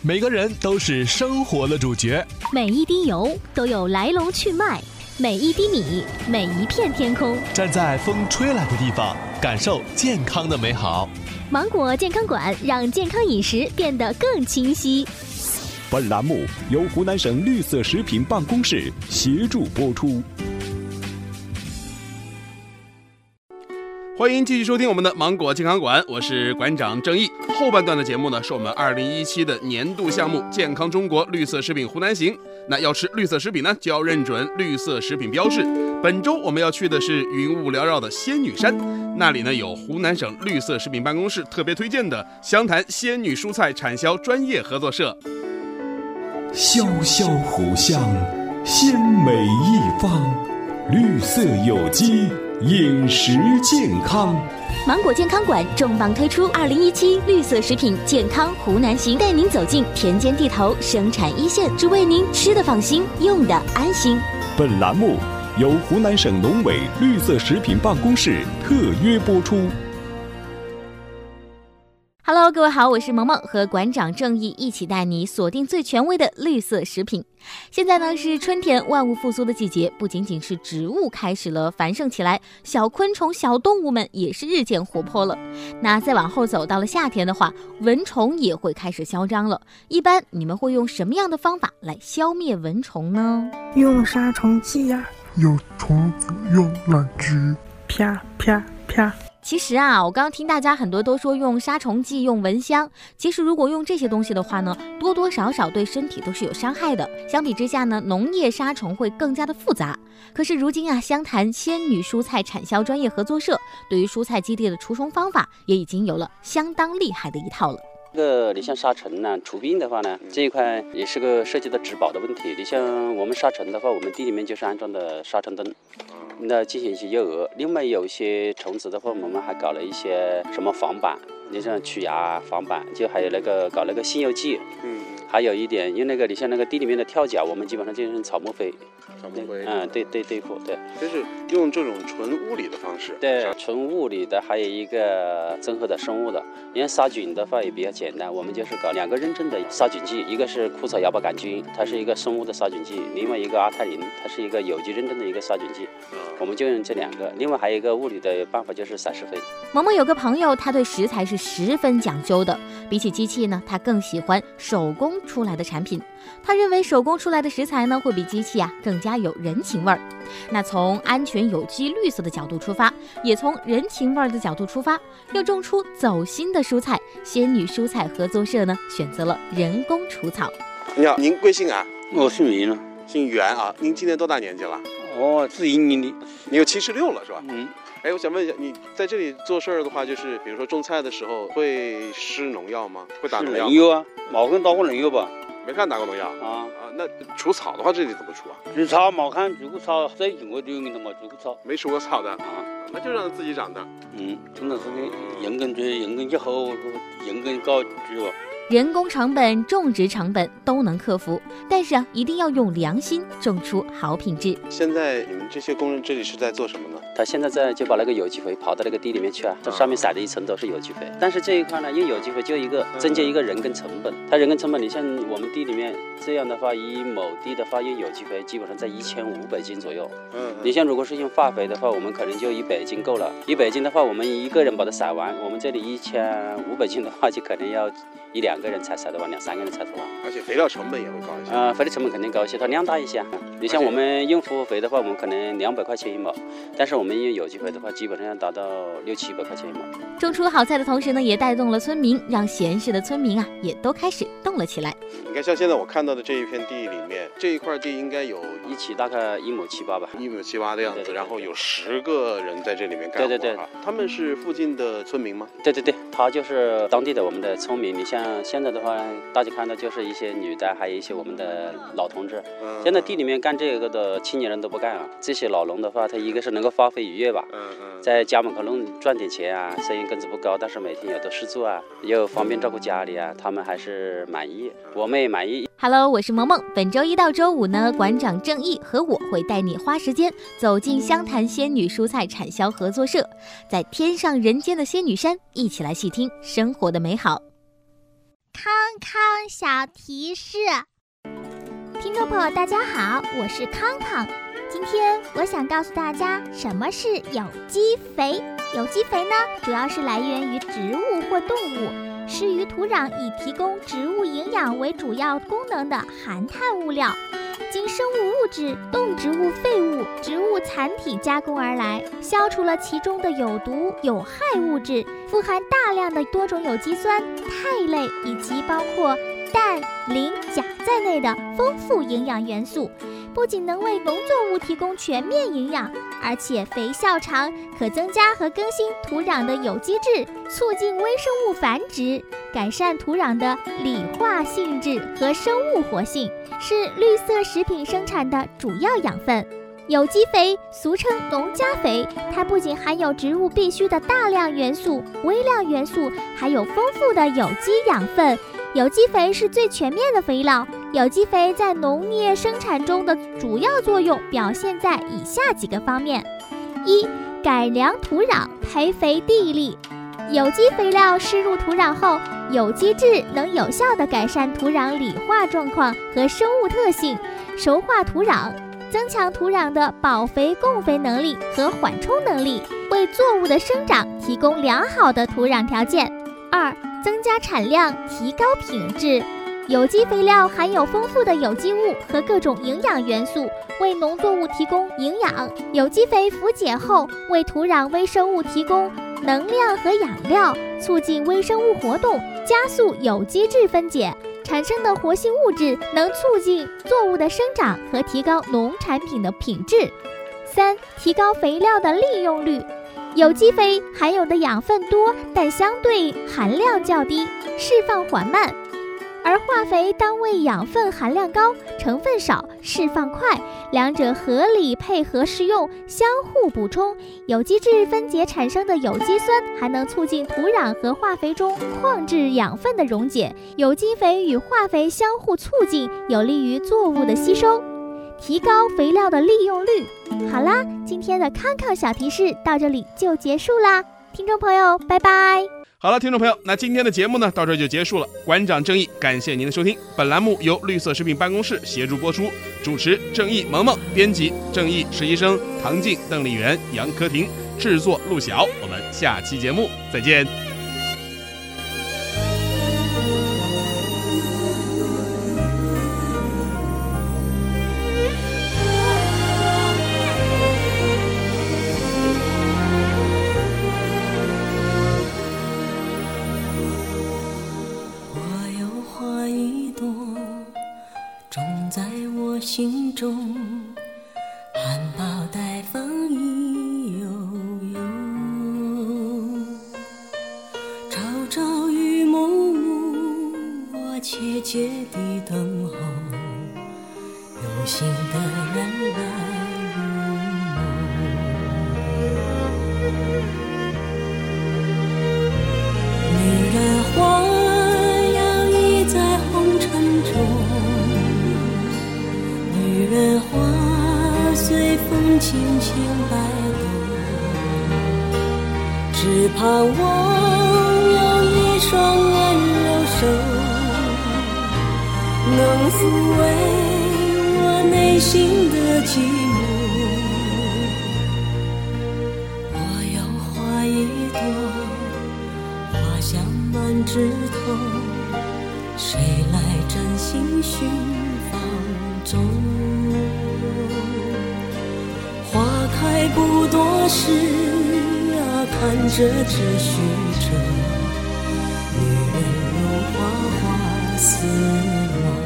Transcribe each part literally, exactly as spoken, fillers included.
每个人都是生活的主角， 每一滴油都有来龙去脉，每一滴米，每一片天空。 站在风吹来的地方，感受健康的美好。 芒果健康馆让健康饮食变得更清晰。 本栏目由湖南省绿色食品办公室协助播出。 欢迎继续收听我们的芒果健康馆，我是馆长郑毅。后半段的节目呢，是我们二零一七的年度项目健康中国绿色食品湖南行。那要吃绿色食品呢，就要认准绿色食品标志。本周我们要去的是云雾缭绕的仙女山，那里呢有湖南省绿色食品办公室特别推荐的湘潭仙女蔬菜产销专业合作社。 潇潇湖香，鲜美一方，绿色有机，饮食健康。 芒果健康馆重磅推出二零一七绿色食品健康湖南行，带您走进田间地头生产一线，只为您吃的放心，用的安心。 本栏目由湖南省农委绿色食品办公室特约播出。 Hello， 各位好，我是萌萌，和馆长郑毅一起带你锁定最权威的绿色食品。现在呢是春天万物复苏的季节，不仅仅是植物开始了繁盛起来，小昆虫、小动物们也是日渐活泼了。那再往后走到了夏天的话，蚊虫也会开始嚣张了。一般你们会用什么样的方法来消灭蚊虫呢？ 用杀虫剂呀、啊， 有虫子用蜡烛， 啪啪啪。 其实啊，我刚刚听大家很多都说用杀虫剂、用蚊香，其实如果用这些东西的话呢，多多少少对身体都是有伤害的。相比之下呢，农业杀虫会更加的复杂。可是如今啊，湘潭仙女蔬菜产销专业合作社对于蔬菜基地的除虫方法也已经有了相当厉害的一套了。 这个你像杀虫呢、除病的话呢，这一块也是个涉及到植保的问题。你像我们杀虫的话，我们地里面就是安装的杀虫灯，那进行一些诱饵。另外有一些虫子的话，我们还搞了一些什么防板，你像驱牙防板，就还有那个搞那个新油剂。嗯，还有一点，用那个你像那个地里面的跳蚤，我们基本上就是用草木灰。 草木灰， 嗯，对对对付，对， 就是用这种纯物理的方式。 对，纯物理的，还有一个综合的生物的。因为杀菌的话也比较简单，我们就是搞两个认证的杀菌剂，一个是枯草芽孢杆菌，它是一个生物的杀菌剂；另外一个阿泰林，它是一个有机认证的一个杀菌剂。我们就用这两个，另外还有一个物理的办法就是散施肥。 萌萌有个朋友，他对食材是十分讲究的，比起机器呢，他更喜欢手工出来的产品。他认为手工出来的食材呢，会比机器啊更加有人情味儿。那从安全、有机、绿色的角度出发，也从人情味儿的角度出发，要种出走心的蔬菜，仙女蔬菜合作社呢选择了人工除草。 你好，您贵姓啊？ 我姓袁了。 姓袁啊？您今年多大年纪了？ 哦，是一年的。 你有七十六了是吧？ 嗯。 哎，我想问一下，你在这里做事儿的话，就是比如说种菜的时候会施农药吗？会打农药？ 有啊，冇看打过农药吧？ 没看打过农药啊啊！那除草的话，这里怎么除啊？ 除草冇看除过草，最近我就用的冇除过草， 没除过草的啊， 那就让它自己长的。 嗯，真的是人工最人工最好，人工搞最好。 人工成本、种植成本都能克服，但是啊，一定要用良心种出好品质。 现在你们这些工人这里是在做什么呢？ 他现在在就把那个有机肥跑到那个地里面去啊，这上面撒的一层都是有机肥。但是这一块呢，用有机肥就一个增加一个人工成本，它人工成本，你像我们地里面这样的话，一亩地的话用有机肥基本上在一千五百斤左右。嗯，你像如果是用化肥的话，我们可能就一百斤够了。一百斤的话，我们一个人把它撒完，我们这里一千五百斤的话，就可能要一两个人才采得完，两三个人采得完， 而且肥料成本也会高一些。 啊、呃，肥料成本肯定高一些，它量大一些。你像我们用复合肥的话，我们可能两百块钱一亩，但是我们用有机肥的话，基本上要达到六七百块钱一亩。 种出好菜的同时呢，也带动了村民，让闲适的村民啊，也都开始动了起来。 你看，像现在我看到的这一片地里面，这一块地应该有一起大概一亩七八吧， 一亩七八的样子。对对对对，然后有十个人在这里面干活。 对对对， 他们是附近的村民吗？ 对对对，他就是当地的我们的村民。你像现在的话，大家看到就是一些女的，还有一些我们的老同志。嗯、现在地里面干这个的青年人都不干啊。这些老农的话，他一个是能够发挥愉悦吧，嗯嗯，在家门口弄赚点钱啊，虽然工资不高，但是每天有的事做啊，又方便照顾家里啊，他们还是满意，我们也满意。 Hello， 我是萌萌。本周一到周五呢，馆长郑毅和我会带你花时间走进湘潭仙女蔬菜产销合作社，在天上人间的仙女山，一起来细听生活的美好。 康康小提示。听众朋友大家好，我是康康。今天我想告诉大家什么是有机肥。有机肥呢，主要是来源于植物或动物，施于土壤以提供植物营养为主要功能的含碳物料，经生物物质、动植物废物、植物残体加工而来，消除了其中的有毒有害物质，富含大量的多种有机酸、肽类以及包括氮、磷、钾在内的丰富营养元素，不仅能为农作物提供全面营养，而且肥效长，可增加和更新土壤的有机质，促进微生物繁殖，改善土壤的理化性质和生物活性，是绿色食品生产的主要养分。有机肥俗称农家肥，它不仅含有植物必需的大量元素、微量元素，还有丰富的有机养分。有机肥是最全面的肥料。有机肥在农业生产中的主要作用表现在以下几个方面：一、改良土壤，培肥地力。有机肥料施入土壤后，有机质能有效地改善土壤理化状况和生物特性，熟化土壤，增强土壤的保肥共肥能力和缓冲能力，为作物的生长提供良好的土壤条件。二、增加产量，提高品质。有机肥料含有丰富的有机物和各种营养元素，为农作物提供营养。有机肥腐解后，为土壤微生物提供能量和养料，促进微生物活动，加速有机质分解，产生的活性物质能促进作物的生长和提高农产品的品质。三、提高肥料的利用率。有机肥含有的养分多，但相对含量较低，释放缓慢；而化肥单位养分含量高，成分少，释放快，两者合理配合使用，相互补充。有机质分解产生的有机酸还能促进土壤和化肥中矿质养分的溶解，有机肥与化肥相互促进，有利于作物的吸收，提高肥料的利用率。好啦，今天的康康小提示到这里就结束啦，听众朋友拜拜。 好了，听众朋友，那今天的节目呢到这就结束了。馆长正义感谢您的收听，本栏目由绿色食品办公室协助播出，主持正义萌萌，编辑正义实习生唐静、邓丽媛、杨科婷，制作陆晓。我们下期节目再见。 心中含苞待放意悠悠，朝朝与暮暮，我切切地等候，有心的人来入梦。女人花摇曳在红尘中，女人花随风轻轻摆动，只盼望有一双温柔手，能抚慰我内心的寂寞。我有花一朵，花香满枝头，谁来真心寻芳踪？花开不多时啊，看着只虚着，女人有花花似梦。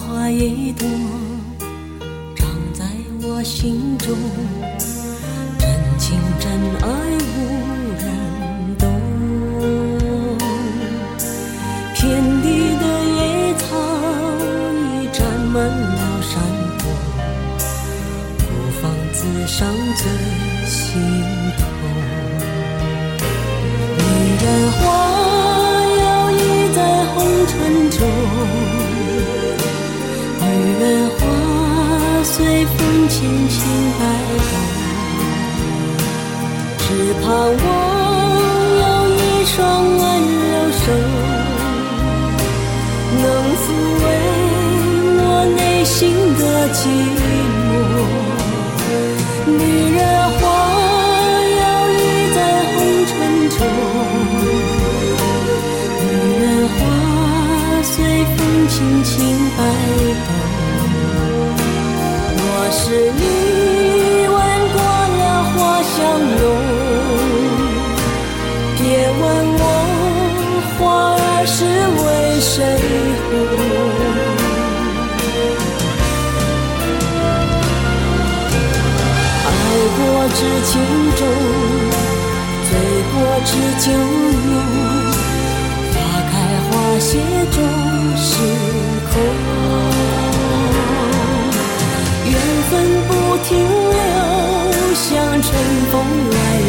一朵长在我心中，真动，只盼望有一双温柔手，能抚慰我内心的寂寞。女人花摇曳在红尘中，女人花随风轻轻摆动。若是你闻过了花香浓，别问我花儿是为谁红。爱过知情重，醉过知酒浓，花开花谢终是空。缘分不停留，像春风来